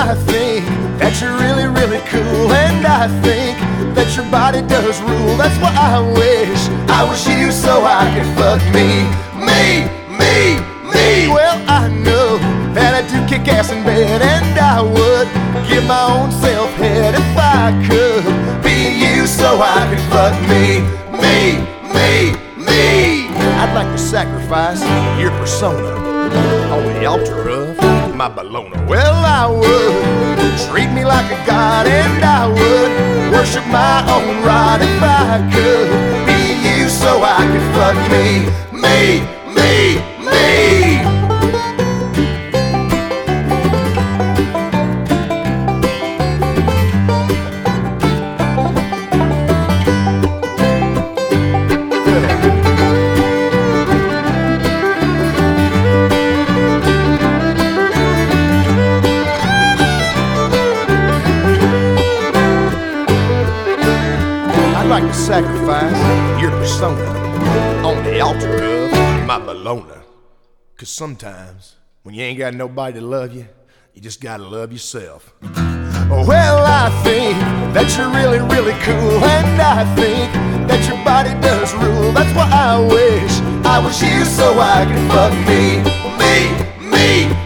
I think that you're really, really cool, and I think that your body does rule. That's why I wish I was you so I could fuck me. Well, I know that I do kick ass in bed, and I would give my own self head if I could be you so I could fuck me. I'd like to sacrifice your persona on the altar of my bologna. Well, I would treat me like a god, and I would worship my own rod if I could be you so I could fuck me. I'd like to sacrifice your persona on the altar of my bologna. Cause sometimes when you ain't got nobody to love you, you just gotta love yourself. Well, I think that you're really, really cool, and I think that your body does rule. That's why I wish I was you so I could fuck me.